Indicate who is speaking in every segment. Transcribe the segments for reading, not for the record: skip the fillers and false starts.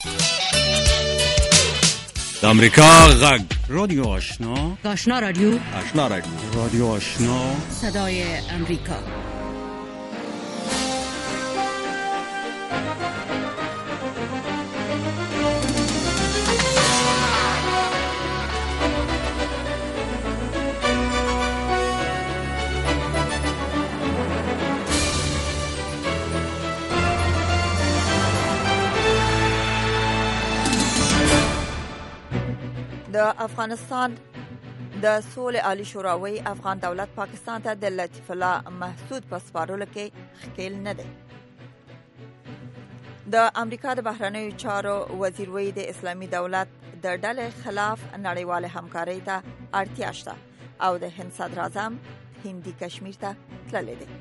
Speaker 1: د امریکا غږ رادیو آشنا،
Speaker 2: آشنا رادیو،
Speaker 1: آشنا رادیو، رادیو آشنا،
Speaker 2: صدای امریکا.
Speaker 3: د افغانستان د سولې عالی شوراوي افغان دولت پاکستان ته د لطیف الله محسود په سپارلو کې ښکیل نه دی. د امریکا د بهرنیو چارو وزیر وی د اسلامي دولت د ډلې خلاف نړیواله همکارۍ ته اړتیا شته او د هند صدر اعظم هندي کشمیر ته تللی دی.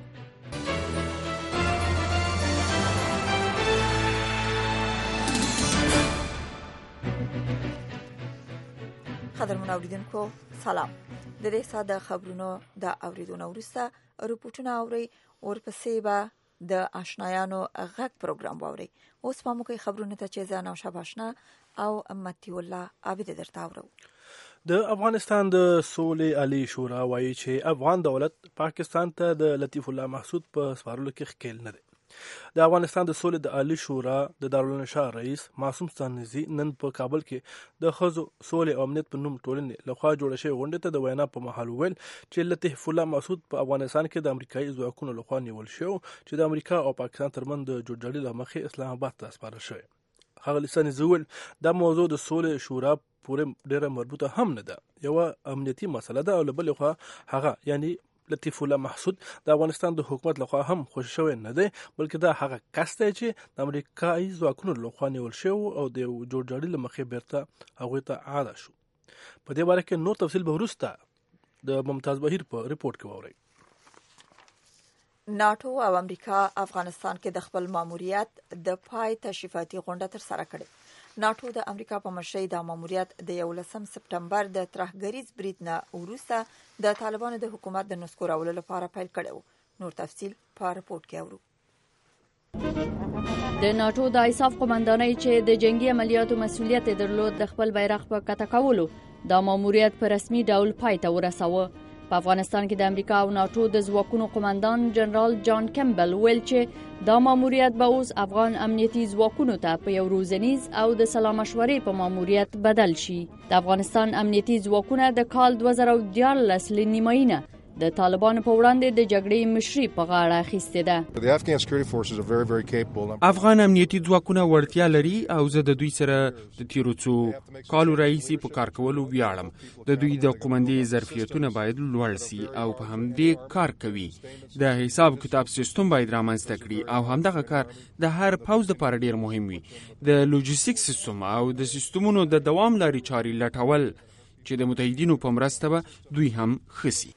Speaker 3: قدرمن اوریدونکو سلام. د دې ساده خبرونو د اوریدونکو وروسته رپورټونه اوري ورپسې به د آشنایانو غږ پروګرام واوري. اوس په موږ خبرونه ته چې زه نوشا باشنا او متي الله عابد درته اورو.
Speaker 4: د افغانستان د سولې عالی شورا وایي چې افغان دولت پاکستان ته د لطیف الله محسود په سپارلو کې ښکیل نه دی. د افغانستان د سولې د عالی شورا د دارالانشا رئیس معصوم ستانکزي نن په کابل کې د ښځو سولې او امنیت په نوم ټولنې لخوا جوړه شوې غونډې ته د وینا په مهال وویل چې لطیف الله محسود په افغانستان کې د امریکایي ځواکونو لخوا نیول شو چې د امریکا او پاکستان ترمنځ د جوړجاړي له مخې اسلام آباد ته سپارل شوی. ښاغلي ستانکزي وویل دا موضوع د سولې شورا پورې ډېره مربوطه هم نه ده، یوه امنیتي مسله ده او له بلې خوا هغه یعنی لطیف الله محسود د افغانستان د حکومت لخوا هم خوشی شوی نه دی، بلکې دا هغه کس دی چې د امریکایي ځواکونو لخوا نیول شو او د جوړجاړي له مخې بیرته هغوی ته عاده شو. په دې باره کې نور تفصیل به وروسته د ممتاز بهیر په ریپورت کې واورئ.
Speaker 3: ناتو او امریکا افغانستان کې د خپل ماموریت د پای تشریفاتي غونډه تر سره کړې. ناتو د امریکا په مشرۍ د ماموریت د 11 سپټمبر د ترهګریز برید نه وروسته د طالبانو د حکومت د نسکورولو لپاره پیل کړی و. نور تفصیل په رپورت کې اورو.
Speaker 5: د ناتو د ایساف قومندانۍ چې د جنگي عملیاتو مسؤلیت درلود د خپل بیرغ په کته کولو د ماموریت په رسمي ډول پای ته ورساوه. په افغانستان کې د امریکا او ناتو د ځواکونو قومندان جنرال جان کمبل ویل چې دا ماموریت به اوس افغان امنیتي ځواکونو ته په یو روزنیز او د سلا مشورې په ماموریت بدل شي. د افغانستان امنیتي ځواکونه د کال 2014 له نیمایي نه د طالبانو په وړاندې د جګړې مشري په غاړه اخیستې ده.
Speaker 6: افغان امنیتي ځواکونه وړتیا لري او زه د دوی سره د تیرو څو کالو راهیسې په کار کولو ویاړم. د دوی د قومندې ظرفیتونه باید لوړ سي او په همدې کار کوي. د حساب کتاب سیستم باید رامنځته کړي او همدغه کار د هر پوځ لپاره ډیر مهم وي. د لوجستیک سیستم او د سیستمونو د دوام لارې چارې لټول چې د متحدینو په مرسته به دوی هم ښه سي.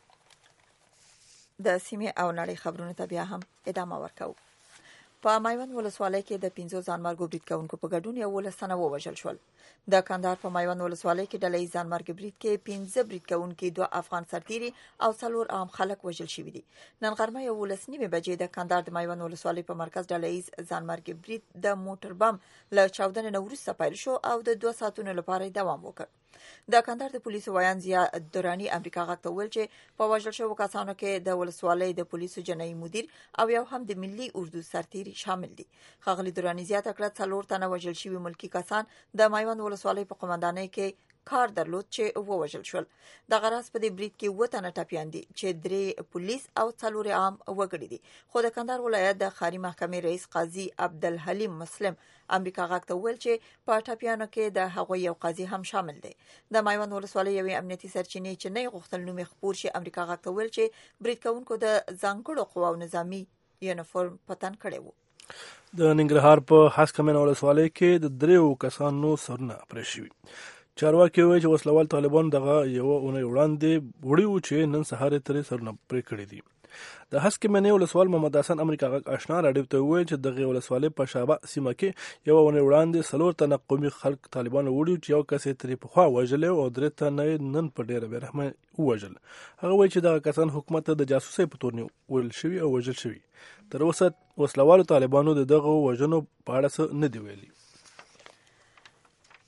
Speaker 3: د سیمې او نړۍ خبرونو ته بیا هم ادامه ورکوو. په میوند ولسوالۍ کې د 15 ځانمرګو برید کوونکو په ګډون 11 تنه ووژل شول. د کندهار په میوند ولسوالۍ کې ډلې ځانمرګ برید کې 15 برید کوونکي 2 افغان سرتیري او 4 عام خلک وژل شوي دي. نن غرمه 11:30 بجې د کندهار د میوند ولسوالۍ په مرکز ډلې ځانمرګ برید د موټر بم له چاودنې وروسته پیل شو او د 2 ساعتونو لپاره دوام وکړ. د کندهار د پولیسو وایان ضیا درانی امریکا غږ ته ویل چې په وژل شوو کسانو کې د ولسوالۍ د پولیسو جنایي مدیر او یو هم د ملي اردو سرتیري شامل دي. ښاغلي درانی زیاته کړه 4 تنه وژل شوي ملکی کسان د میوند ولسوالۍ په قومندانۍ کې کار درلود چې ووژل شول. د غراس په دې برید کې 7 تنه ټپیان دي چې 3 پولیس او 4 عام وګړي دي. خو د کندهار ولایت د خاري محکمې رئیس قاضي عبدالحلیم مسلم امریکا غږ ته ویل چې په ټپیانو کې د هغوی یو قاضي هم شامل دی. د میوند ولسوالۍ یوې امنیتي سرچینې چې نه غوښتل نوم خپور شي امریکا غږ ته ویل چې برید کوونکو د ځانګړو قواو نظامی یونیفورم پتن کړی و.
Speaker 4: د ننګرهار په هسکمن ولسوالۍ کې د 3 کسانو سرونه پرې شوي. چارواکي وایي چې وسلوال طالبان دغه یوه اونۍ وړاندې وړي وو چې نن سهار یې ترې سرونه پرې کړي دي. د هسکمن ولسوال محمد حسن امریکا غږ آشنا راډیو ته وویل چې دغه ولسوالۍ په شابه سیمه کې یوه اونۍ وړاندې 4 تنه قومي خلک طالبانو وړي چې یو کس یې ترې پخوا وژلی او 3 تنه نن په ډېره بېرحمه ووژل. هغه وایي چې دغه کسان حکومت ته د جاسوسۍ په تور نیول شوي او وژل شوي. تر اوسه وسلوالو طالبانو د دغه وژنو په اړه څه نه دی ویلي.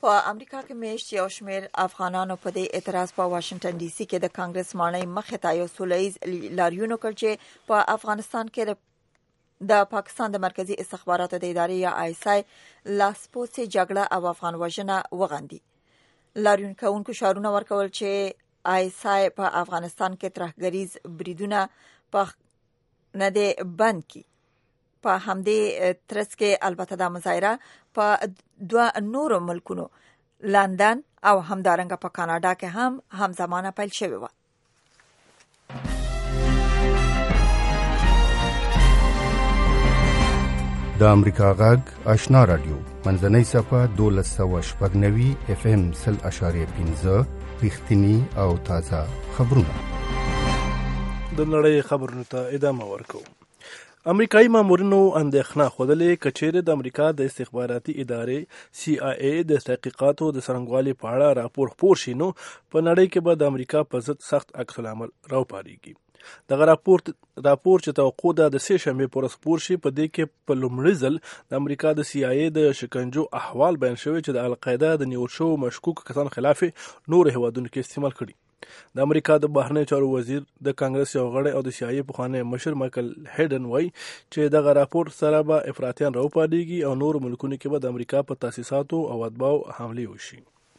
Speaker 3: په امریکا کې میشت یو شمېر افغانانو په دې اعتراض په واشنگټن ډي سي کې د کانګرس ماڼۍ مخې ته یو سولهییز لاریون وکړ چې په افغانستان کې د پاکستان د مرکزی استخباراتو د ادارې یا ISI لاسپوڅې جګړه او افغان وژنه وغندي. لاریون کوونکو شعارونه ورکول چې ISI په افغانستان کې ترهګریز بریدونه په نه دی بند کی. په همدې ترڅ کې البته د مظاهره په دوه نورو ملکونو لندن او همدارنګه په کاناډا کې هم همزمانه پیل شوی و.
Speaker 7: د امریکا غږ آشنا رادیو منځنۍ صفه 1290 FM 0.5 رښتینی او تازه خبرونه.
Speaker 4: د نړۍ خبرونو ته ادامه ورکو. امریکایي مامورینو اندېښنه خوده کچېرې د امریکا د استخباراتي ادارې CIA د تحقیقاتو د څرنګوالي په اړه راپور خپور شي نو په نړۍ کې به د امریکا په ضد سخت عکس العمل راوپاریږي. دغه راپور چې توقع ده د سه شنبه پر خپور شي په دې کې په لومړي ځل د امریکا د CIA د شکنجو احوال بیان شوی چې د القاعده د نیول شو مشکوک کسان خلاف نور هیوادونو کې استعمال کړي. د امریکا د بهرنی چارو وزیر د کانګرس یو غړی او د CIA پخوانی مشر مایکل هیډن وایي چې دغه راپور سره به افراطیان راوپاریږي او نور ملکونو کې به د امریکا په تاسیساتو او اتباعو حمله وشي.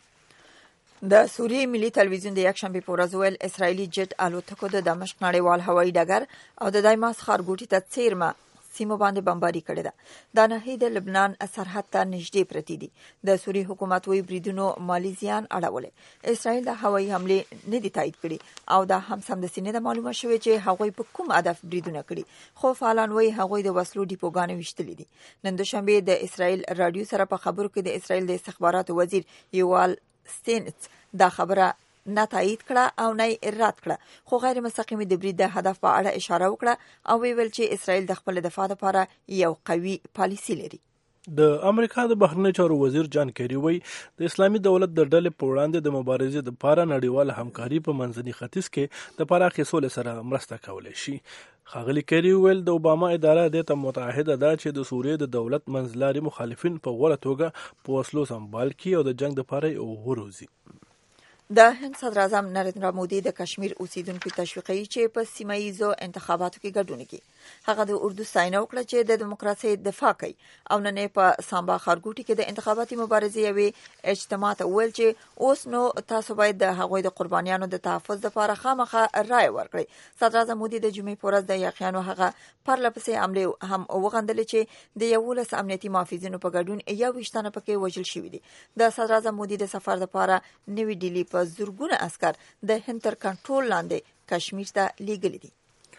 Speaker 3: د سوریې ملي تلویزیون د یکشنبه په ورځ ویل اسرایلی جټ الوتکو د دمشق نړیوال هوایي ډګر او د دایماس ښارګوټي ته څیرمه سیمو باندې بمباري کړې ده. دا ناحیې د لبنان سرحد ته نږدې پرتې دي. د سوریې حکومت وی بریدونو مالی زیان اړولې. اسرایل د هوایي حمله نه دی تایید کړي او دا هم سمدستي نه معلومه شوې چې هغوی په کوم هدف بریدونه کړي. خو فعالان وی هغوی د وسلو ډیپوګانې وشتلې دي. نن دوشنبه د اسرایل رادیو سره په خبرو کې د اسرایل د استخباراتو وزیر یوال ستینز دا خبره نه تایید کړه او نه رد کړه، خو غیر مستقیمه د برید د هدف په اړه اشاره وکړه او ویل چې اسرائیل د خپل دفاع لپاره یو قوي پالیسي لري.
Speaker 4: د امریکا د بهرنی چارو وزیر جان کیری وایي د اسلامي دولت د ډلې په وړاندې د مبارزې لپاره نړیواله همکاري په منځني ختیځ کې د پراخې سولې سره مرسته کولی شي. ښاغلي کیری ویل د اوباما اداره دې ته متعهده ده چې د سوریې د دولت منځلاري مخالفین په غوره توګه په وسلو سمبال کړي او د جنگ لپاره وروزي.
Speaker 3: د هند صدر اعظم نریندرا مودي د کشمیر اوسیدونکو تشویقوي چې په سیمه ییزو انتخاباتو کې ګډون وکړي. هغه د اردو ستاینه وکړه چې د دیموکراسي دفاع کوي او نن په سامبا ښارګوټي کې د انتخاباتي مبارزې یوې اجتماع ته ویل چې اوس نو تاسو باید د هغوی د قربانیانو د تحفظ لپاره خامخا رائے ورکړئ. صدر اعظم مودي د جمعې په ورځ د یاقیانو هغه پرلپسې حمله هم وغندلې چې د 11 امنیتي محافظینو په ګډون 21 تنه پکې وژل شوي دي. د صدر اعظم مودي د سفر لپاره نوې ډیلی په زرګونه عسكر د هند تر کنټرول لاندې کشمیر ته لیږلي دي.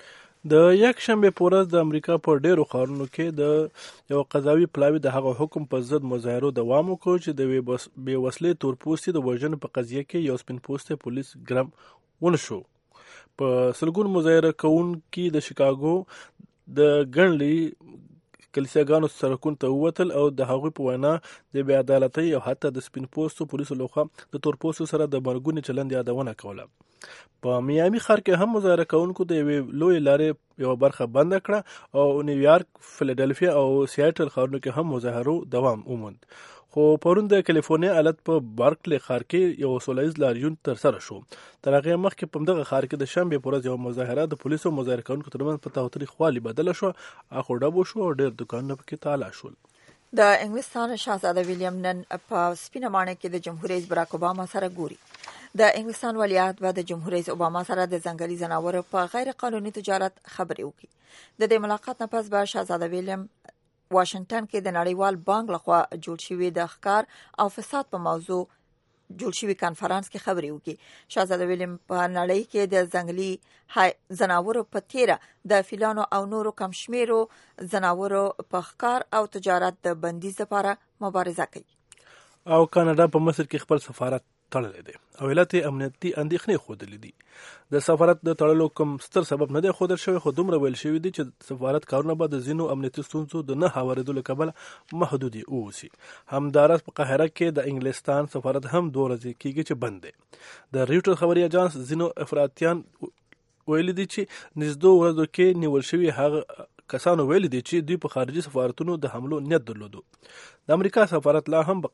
Speaker 4: د یک شنبه په ورځ د امریکا په ډیرو ښارونو کې د یو قضاوي پلاوي د هغه حکم په ضد مظاهرو دوام وکړ چې د بې وسلې تورپوستي د وژنې په قضیه کې یو سپین پوسته پولیس ګرم ونشو. په سلګون مظاهره کوونکي د شیکاګو د ګڼلي کلیساګانو سرکون ته ووتل او د هغوی په وینا د بې عدالتۍ او حتی د سپین پوستو پولیسو لخوا د تور پوستو سره د مرګونې چلند یادونه کوله. په میامي ښار کې هم مظاهره کوونکو د یوې لوی لارې یو برخه بند کړه او نیویارک، فیلادلفیا او سیاټل ښارونو کې هم مظاهرو دوام وموند. خو پرون د کالیفورنیا ایالت په بارکلی ښار کې یو سولهییز لاریون ترسره شو. تر هغې مخکې په همدغه ښار کې د شنبې په ورځ یو مظاهره د پولیسو مظاهره کوونکو ترمنځ په تاوتریخوالي بدله شوه، اخو ډب وشو او ډېر دوکانونه پکې تالا شول.
Speaker 3: د انګلستان شاهزاده ویلیام نن په سپینه ماڼۍ کې د جمهور رئیس براک اوباما سره ګوري. د انګلستان ولیعهد به د جمهور رئیس اوباما سره د ځنګلي ځناورو په غیر قانوني تجارت خبرې وکړي. د دې ملاقات نه پس به شاهزاده ویلیام واشنگټن کې د نړیوال بانک لخوا جوړ شوی د ښکار او فساد په موضوع جوړ شوی کانفرنس کې خبرې وکړي. شاهزاده ویلیام په نړۍ کې د ځنګلي ځناورو په تیره د فیلانو او نورو کم شمیرو ځناورو په ښکار او تجارت د بندیز لپاره مبارزه کوي.
Speaker 4: او کاناډا په مصر کې خپل سفارت تړلی دی او علت یې امنیتي اندېښنې ښودلې دي. د سفارت د تړلو کوم ستر سبب نه دی ښودل شوی، خو دومره ویل شوي دي چې سفارت کارونه به د ځینو امنیتي ستونزو د نه هوارېدو له کبله محدودې اوسي. همداراز په قاهره کې د انګلستان سفارت هم 2 ورځې کېږي چې بند دی. د ریوټر خبري اجانس ځینو افراطیان ویلي دي چې نږدې ورځو کې نیول شوي هغه کسانو ویلي دي چې دوی په خارجي سفارتونو د حملو نیت درلودو. د امریکا سفارت لا هم